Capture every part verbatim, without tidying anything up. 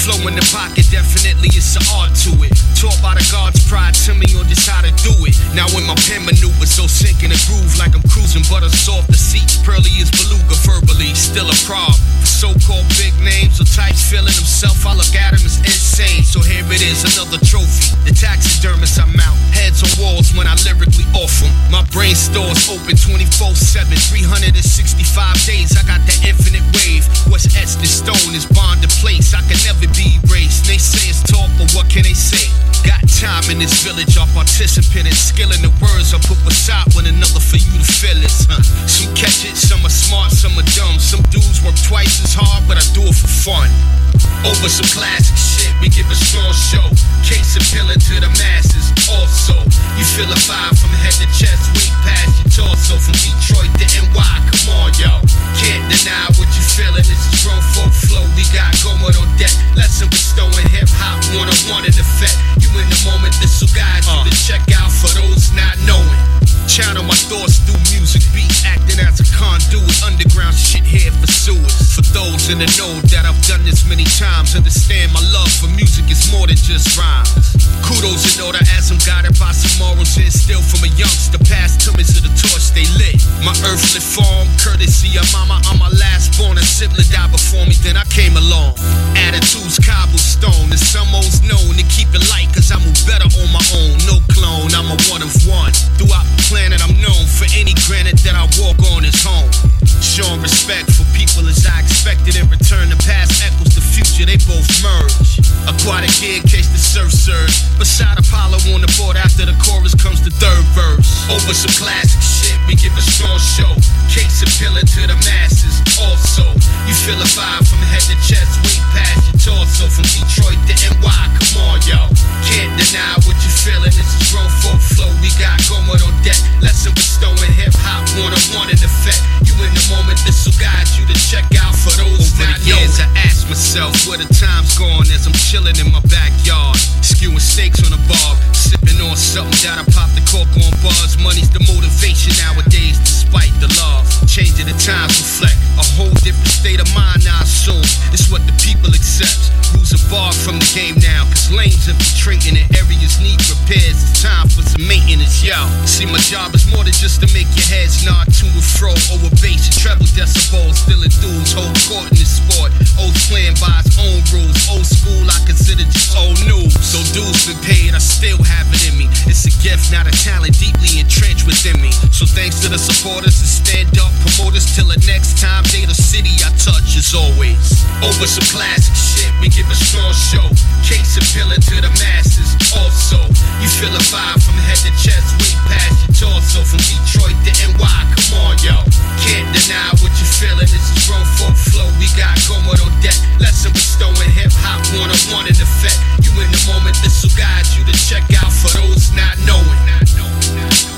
flow in the pocket, definitely it's an art to it. Taught by the God's pride to me on just how to do it. Now when my pen maneuvers, so sink in a groove like I'm cruising, butter soft the seats, pearly as beluga verbally, still a prob. So-called big names or types feeling himself, I look at him as insane. So here it is, another trophy. The taxidermist I mount, heads on walls when I lyrically off them. My brain store's open twenty-four seven, three hundred sixty-five days. I got that infinite wave. What's etched in stone is bond in place. I can never be erased. They say it's talk, but what can they say? Got time in this village, our participant in skill in the words I put beside one another for you to feel it. Huh? Some catch it, some are smart, some are dumb. Some dudes work twice as hard, but I do it for fun. Over some classic shit, we give a strong show. Case appealing to the masses. Also, you feel a vibe from head to chest, way past your torso. From Detroit to N Y, come on, yo. Can't deny what you feeling. This is grown folk flow we got going on deck. Lesson bestowing hip hop one on one in effect. You in the moment, this will guide you uh. to check out for those not knowing. Channel my thoughts through music beats, acting as a conduit. Underground shit here for sewers. For those in the know that I've done this many times, understand my love for music is more than just rhymes. Kudos in order as I'm guided by some morals instilled from a youngster. Past tummies of the torch they lit. My earthly form, courtesy of mama, I'm my last born. A sibling died before me, then I came along. Attitudes cobblestone, and some O's known to keep it light, cause I move better on my own. No clone, I'm a one of one. Throughout the planet I'm known for any granite that I walk on is home. Showing respect for people as I expected. In return, the past echoes the future, they both merge. Aquatic gear in case the surf surge. Beside Apollo on the board after the chorus comes the third verse. Over some classic shit, we give a strong show. Case appealing to the masses. Also, you feel a vibe from head to chest, way past your torso. From Detroit to N Y, come on, yo. Can't deny what you feeling. This is grown folk flow we got going on deck. Lesson bestowing hip hop one on one in effect. You in the moment, this will guide you to check out for those over not the years knowing. I ask myself where the time's gone as I'm chilling in my backyard, skewing steaks on a bar, sipping on something that I pop the cork on bars. Money's the motivation nowadays, despite the love. Changing the times reflect a whole different state of mind. I assume it's what the people accept. Rules are barred from the game now, cause lanes infiltrating in areas need repairs. It's time for some maintenance, yo. See, my job is more than just to make your heads nod to and fro. Over bass and treble decibels, still enthused, hold court in this sport. Old playing by his own rules. Old school I consider just old news. So dues been paid, I still have it in me. It's a gift, not a talent deeply entrenched within me. So thanks to the supporters and stand up promoters. Till the next time, they the city I touch as always. Over some classic shit, we give a strong show. Case appealing to the masses. Also, you feel a vibe from head to chest, way past your torso. From Detroit to N Y, come on, yo. Can't deny what you feeling. This is grown folk flow we got going on deck. Lesson bestowing hip hop one on one in effect. You in the moment, this will guide you to check out for those not knowing. Not knowing, not knowing.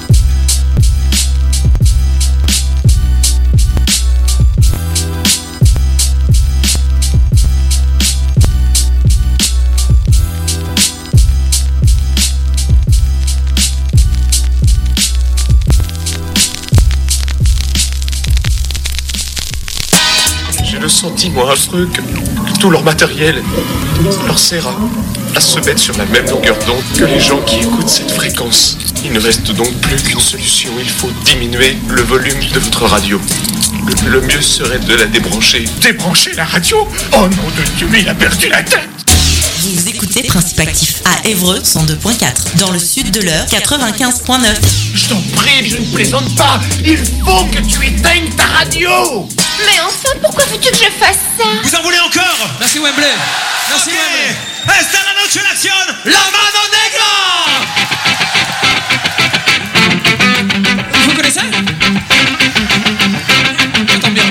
J'ai le sentiment affreux que, que tout leur matériel leur sert à, à se mettre sur la même longueur d'onde que les gens qui écoutent cette fréquence. Il ne reste donc plus qu'une solution, il faut diminuer le volume de votre radio. Le, le mieux serait de la débrancher. Débrancher la radio ? Oh nom de Dieu, il a perdu la tête ! Vous écoutez Principe Actif à Évreux cent deux point quatre, dans le sud de l'Eure quatre-vingt-quinze point neuf. Je t'en prie, je ne plaisante pas. Il faut que tu éteignes ta radio. Mais enfin, pourquoi veux-tu que je fasse ça ? Vous en voulez encore ? Merci Wembley. Merci okay. Wembley. Esta la noche en acción, la mano negra. Vous connaissez ? J'entends bien.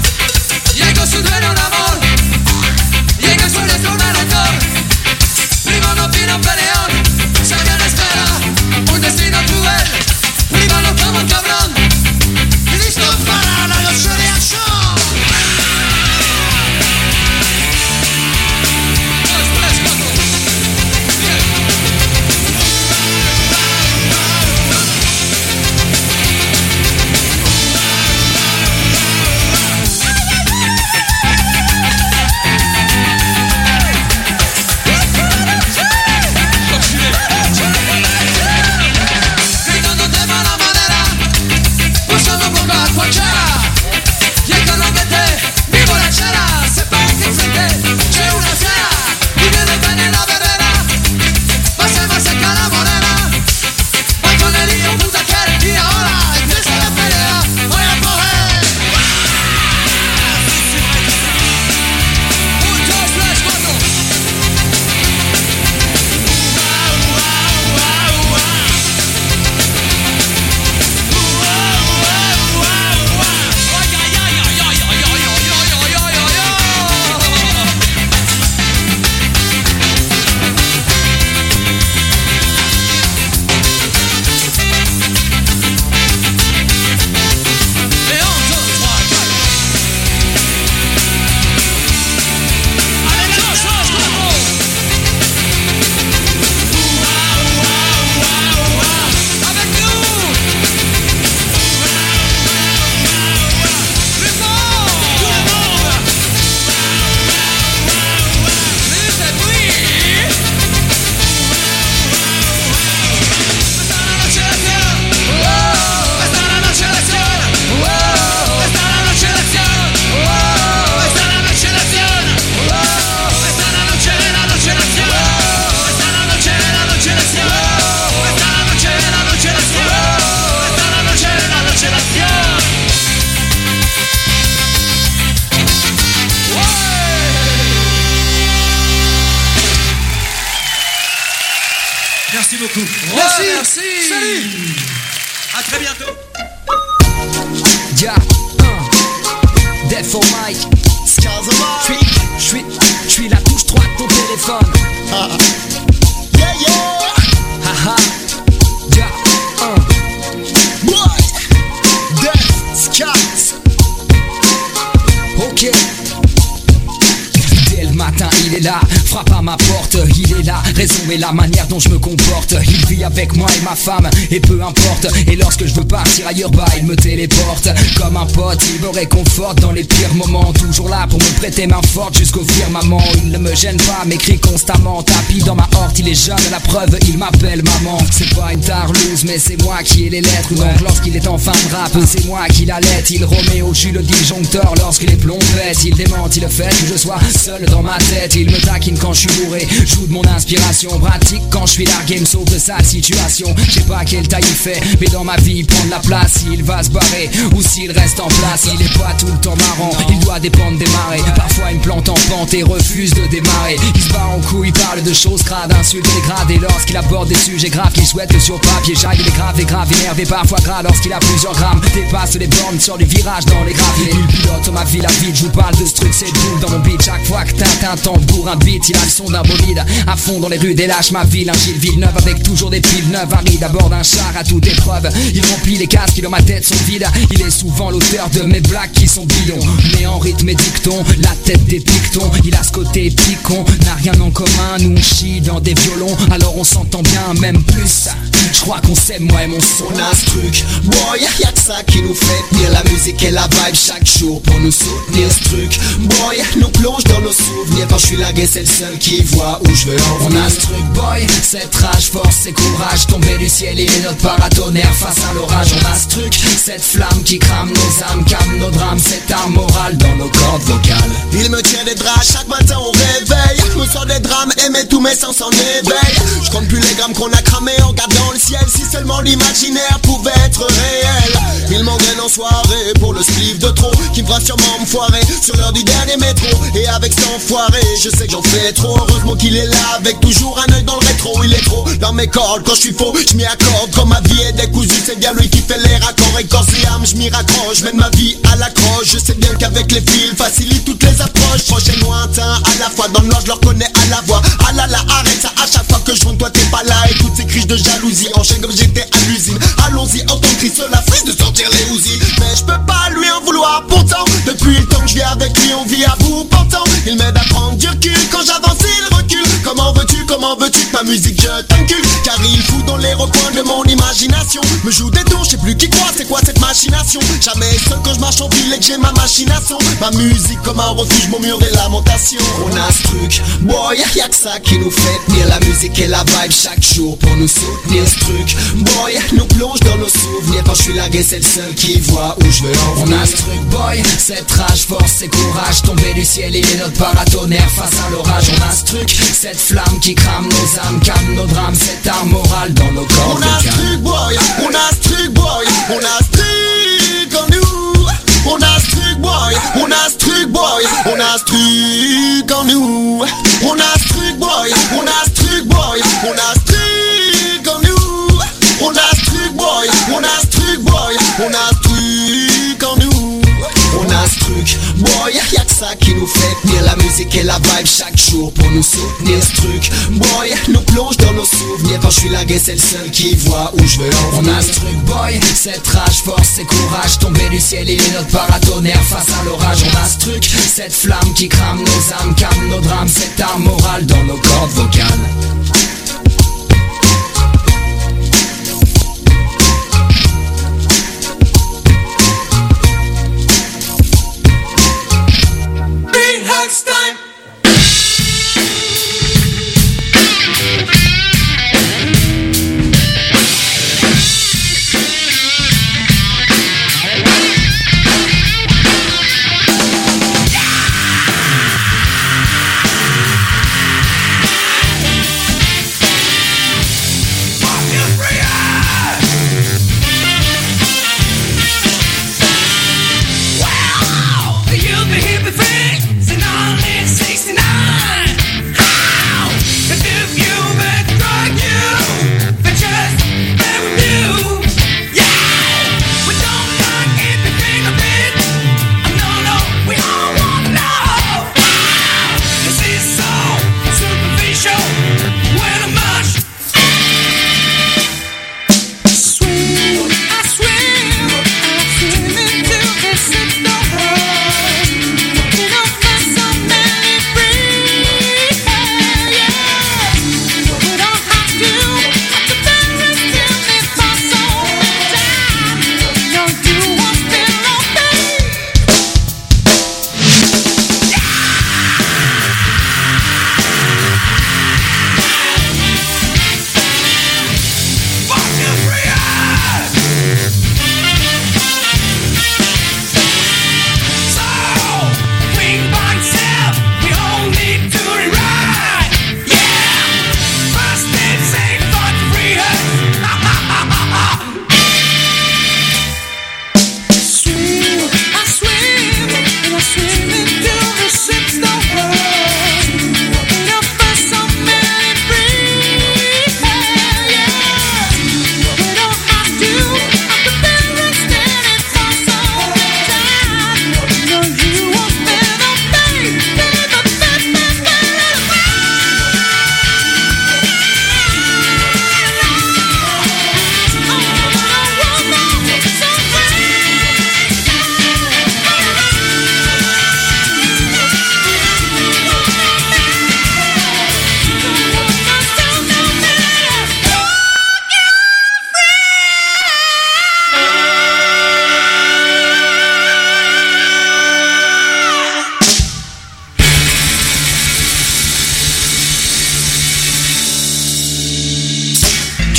Su duelo un amor, y en el suelo es un maratón. beaucoup. Merci. Ouais, merci. Salut. À très bientôt. Yeah, uh, Death for Mike. J'suis, j'suis, j'suis la touche droite de ton téléphone. Ah. Yeah, yeah. Haha. Yeah, uh. Boy. Death, Skies. Ok. Dès le matin, il est là, frappe à ma porte, il est là, raison et la manière dont je me comporte. Il vit avec moi et ma femme, et peu importe. Et lorsque je veux partir ailleurs, bah il me téléporte. Comme un pote, il me réconforte dans les pires moments. Toujours là pour me prêter main forte jusqu'au firmament. Il ne me gêne pas, m'écrit constamment. Tapis dans ma horte, il est jeune, la preuve, il m'appelle maman. C'est pas une tarlouse, mais c'est moi qui ai les lettres. Donc lorsqu'il est en fin de rap, c'est moi qui l'allait. Il remet au jus le disjoncteur lorsqu'il est plombette. Il démente, il fait que je sois seul dans ma tête. Il me taquine quand je suis bourré, joue de mon inspiration. Pratique quand je suis largué, me sauve de sa situation. Je sais pas quelle taille il fait, mais dans ma vie il prend de la place. S'il va se barrer ou s'il reste en place, il est pas tout le temps marrant, il doit dépendre des marées. Parfois il me plante en pente et refuse de démarrer. Il se bat en couille, il parle de choses crades, insulte et grades. Et lorsqu'il aborde des sujets graves qu'il souhaite que sur papier j'aille, il est grave et grave, énervé parfois gras lorsqu'il a plusieurs grammes. Dépasse les bornes sur les virages dans les graviers. Il pilote ma vie, la vie, je vous parle de ce truc, c'est boule dans mon beat. Chaque fois que Tintin tambour un beat, il a le son d'un bolide. À fond dans les rues des lâches, ma ville, un Gilles Villeneuve avec toujours des piles neuves. Aride à bord d'un char à toute épreuve. Il remplit les casques qui dans ma tête sont vides. Il est souvent l'auteur de mes blagues qui sont bidons. Mais en rythme et dicton, la tête des pictons. Il a ce côté picon, n'a rien en commun. Nous on chie dans des violons, alors on s'entend bien, même plus. Je crois qu'on s'aime, moi et mon son. On a ce truc, boy, y'a que ça qui nous fait tenir. La musique et la vibe chaque jour pour nous soutenir. Ce truc, boy, nous plonge dans nos souvenirs. Quand je suis largué, c'est le seul qui voit où je veux en venir. On a ce truc, boy, cette rage, force et courage. Tomber du ciel, il est notre paratonnerre face à l'orage. On a ce truc, cette flamme qui crame nos âmes, calme nos drames, cette arme morale dans nos cordes vocales. Il me tient des draps, chaque matin au réveil. Je me sors des drames et mets tous mes sens en éveil. Je compte plus les grammes qu'on a cramés en regardant le ciel. Si seulement l'imaginaire pouvait être réel. Il m'engraine en soirée pour le spliff de trop, qui me fera sûrement me foirer sur l'heure du dernier métro. Et avec cet enfoiré, je sais que j'en fais trop. Heureusement qu'il est là avec toujours un œil dans le rétro. Il est trop dans mes cordes, quand je suis faux, je m'y accorde. Comme ma vie est décousue, c'est bien lui qui fait les raccords. Et corps et âme, je m'y raccroche, mène ma vie à l'accroche. Je sais bien qu'avec les fils, facilite toutes les approches. Proche et lointain, à la fois dans le noir, je le reconnais à la voix. Ah là là, arrête ça, à chaque fois que je rentre, toi t'es pas là. Et toutes ces crises de jalousie enchaînent comme j'étais à l'usine. Allons-y, en tant que Christ, la frise de sortir les ouzis. Mais je peux pas lui en vouloir, pourtant depuis le temps que je vis avec lui, on vit à bout portant. Il m'aide à prendre du recul, quand j'avance il recule. Comment veux-tu, comment veux-tu que ma musique je t'encule? Car il fout dans les recoins de mon imagination. Me joue des tours, je sais plus qui croit, c'est quoi cette machination? Jamais seul quand je marche en ville et que j'ai ma machination. Ma musique comme un refuge, mon mur des lamentations. On a ce truc, boy, y'a que ça qui nous fait tenir. La musique et la vibe chaque jour pour nous soutenir. Ce truc, boy, nous plonge dans nos souvenirs. Quand je suis largué, c'est le seul qui voit où je veux en venir. On a ce truc, boy, cette rage, force et courage. Tomber du ciel, il est notre paratonnerre face à l'orage. On a ce truc, cette flamme qui crame nos âmes, calme nos drames, cette arme morale dans nos corps. On a ce truc, boy, on a ce truc, boy, on a ce truc en nous. On a ce truc, boy, on a ce truc, boy, on a ce truc en nous. On a ce truc, boy, on a ce truc, boy, on a ce truc en nous. On a ce truc, boy, on a ce truc, boy, on a ce truc en nous. On a ce truc, boy, y'a que ça qui nous fait tenir. La musique et la vibe chaque jour pour nous soutenir. Ce truc, boy, nous plonge dans nos souvenirs. Quand je suis largué, c'est le seul qui voit où je veux en venir. On a ce truc, boy, cette rage, force et courage. Tomber du ciel, il est notre paratonnerre face à l'orage. On a ce truc, cette flamme qui crame nos âmes, calme nos drames, cette arme morale dans nos cordes vocales. Next time.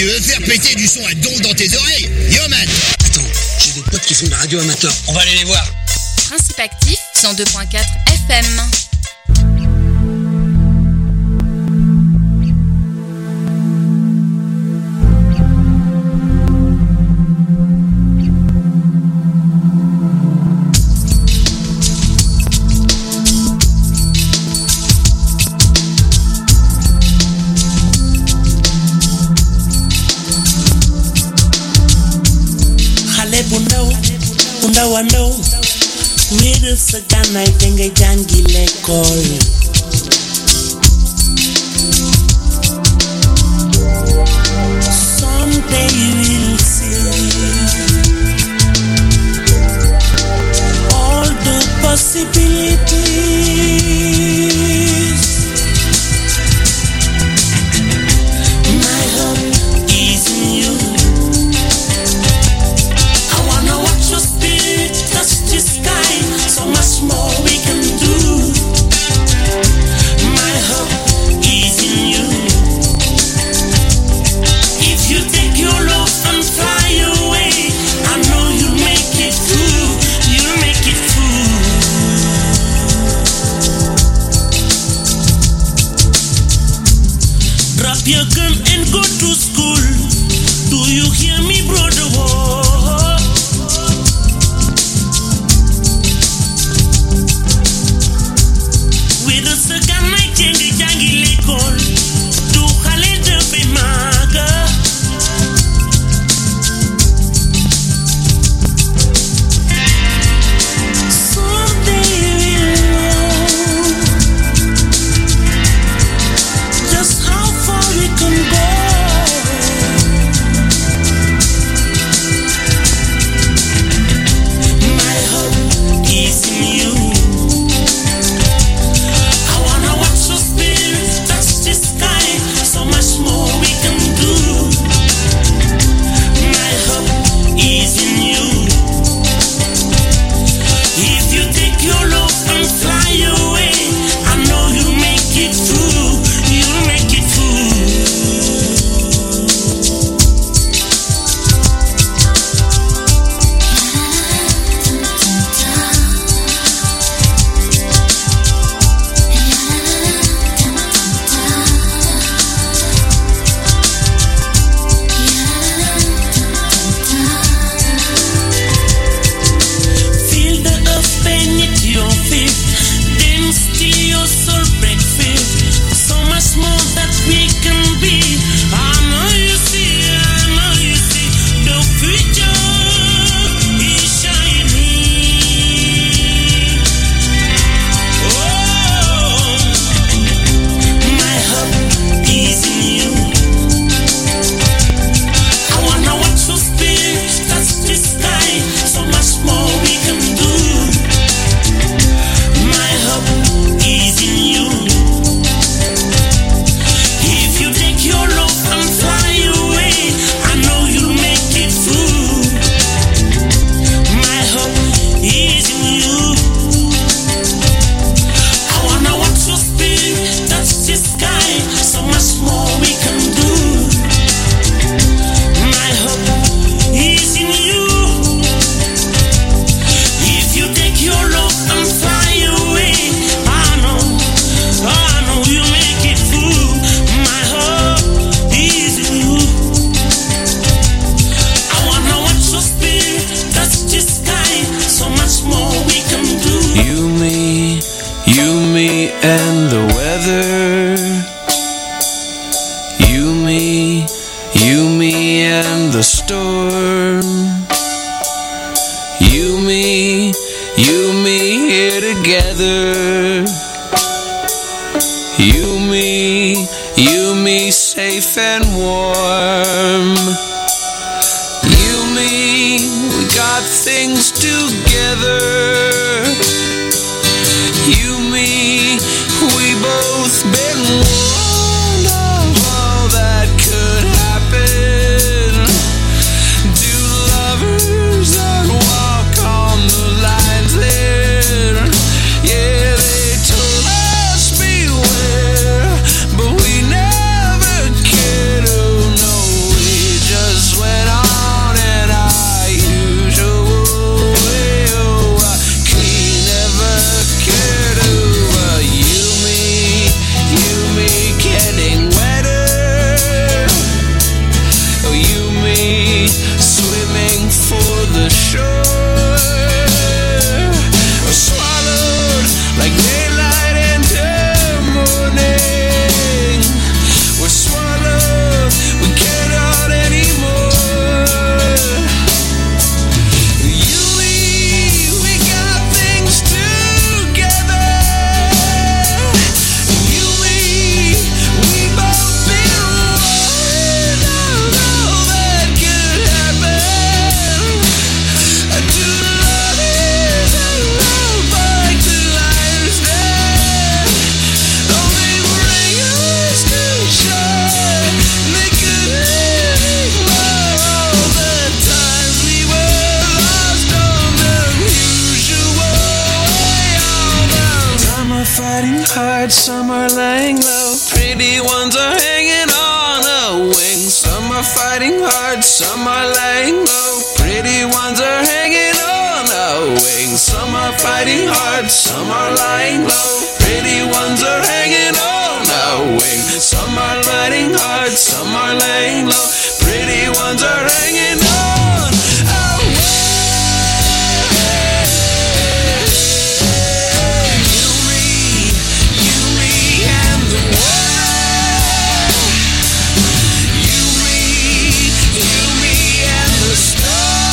Tu veux faire péter du son à donf dans tes oreilles? Yo man! Attends, j'ai des potes qui font de la radio amateur. On va aller les voir. Principe actif, cent deux point quatre F M. Ndaw ndaw wéeral sa gànnaay te nga jàngi l'école someday you will see all the possibilities. My hope is in you. So much more we can do. My hope is in you. If you take your love and fly away, I know you'll make it through. You'll make it through. Drop your gun and go to school. Do you hear me, brother? Whoa. Jangi jangi l'école, du xale dafay màgg. Someday we'll know just how far we can go. My hope is in you. and the weather. You, me, you, me and the storm. You, me, you, me here together. You, me, you, me safe and warm. You, me, we got things together. You, me, we both been warned of all that could happen. Do lovers that walk on the lines there? Yeah, they told us beware, but we never cared. Oh no, we are fighting hard, some are lying low. Pretty ones are hanging on our wing. Some are fighting hard, some are laying low. Pretty ones are hanging on our wing. You, me, you, me, and the world. You, me, you, me, and the storm.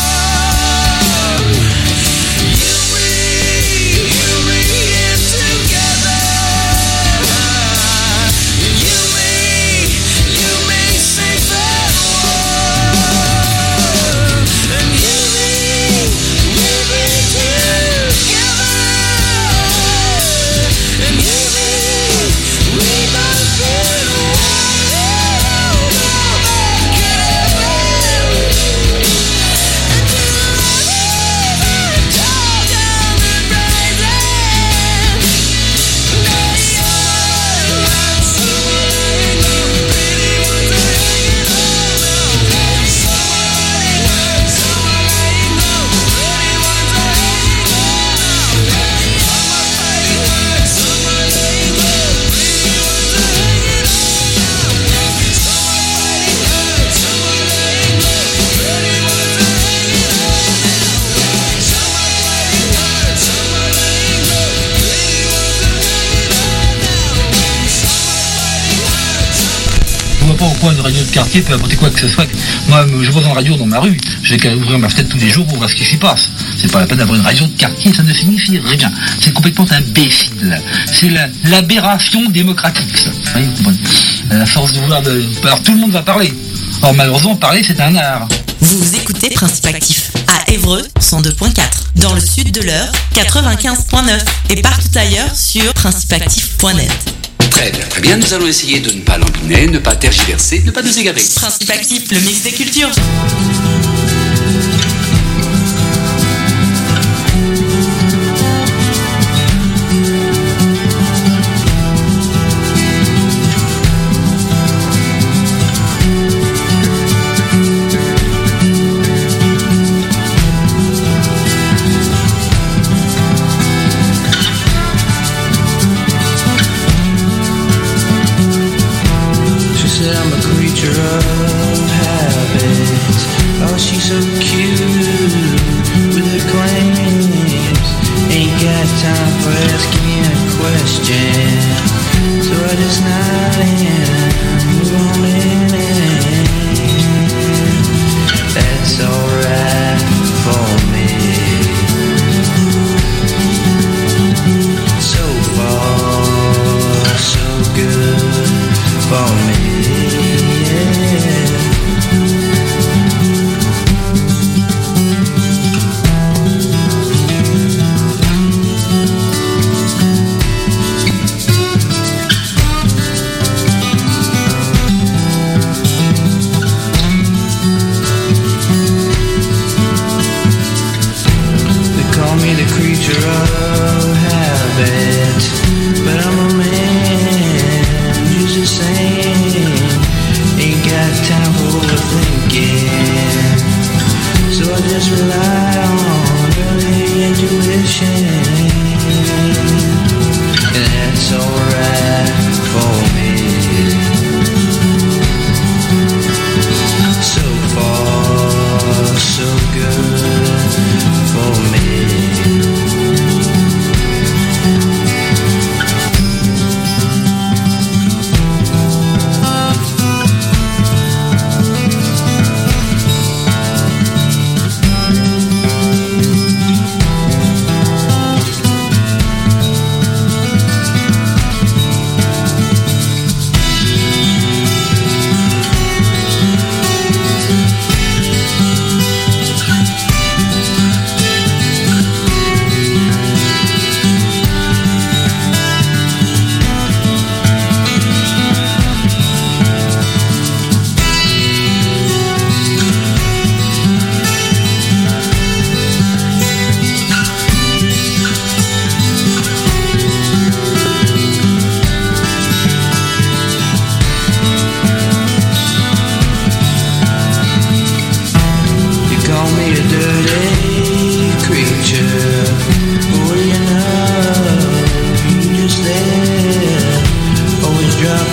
Pourquoi une radio de quartier peut apporter quoi que ce soit. Moi, je vois une radio dans ma rue, j'ai qu'à ouvrir ma fenêtre tous les jours pour voir ce qui s'y passe. C'est pas la peine d'avoir une radio de quartier, ça ne signifie rien. C'est complètement imbécile. C'est la, l'aberration démocratique, ça. Vous voyez, vous comprenez ? À force de vouloir... De... Alors tout le monde va parler. Or malheureusement, parler, c'est un art. Vous écoutez Principe Actif à Évreux cent deux point quatre, dans le sud de l'Eure quatre-vingt-quinze point neuf et partout ailleurs sur principe actif point net. Très bien, très bien, nous allons essayer de ne pas lambiner, ne pas tergiverser, ne pas nous égarer. Principe Actif, le mix des cultures.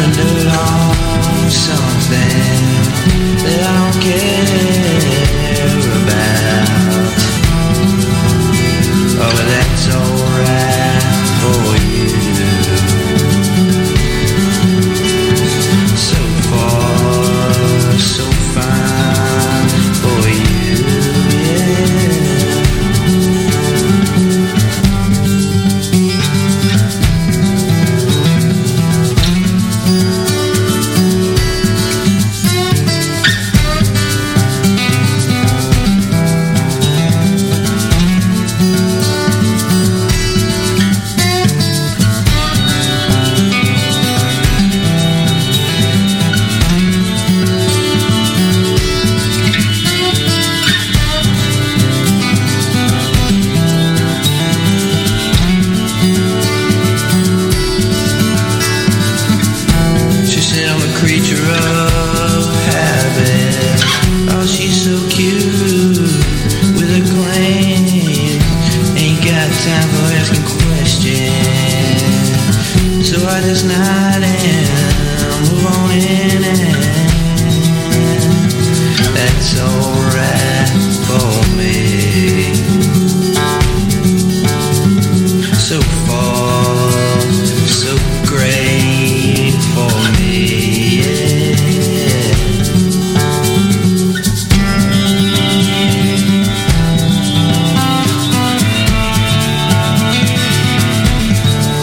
wandered on something that I don't care about. Oh, but that's alright for you. So far, so fine for you, yeah. This night and move on in, and that's alright.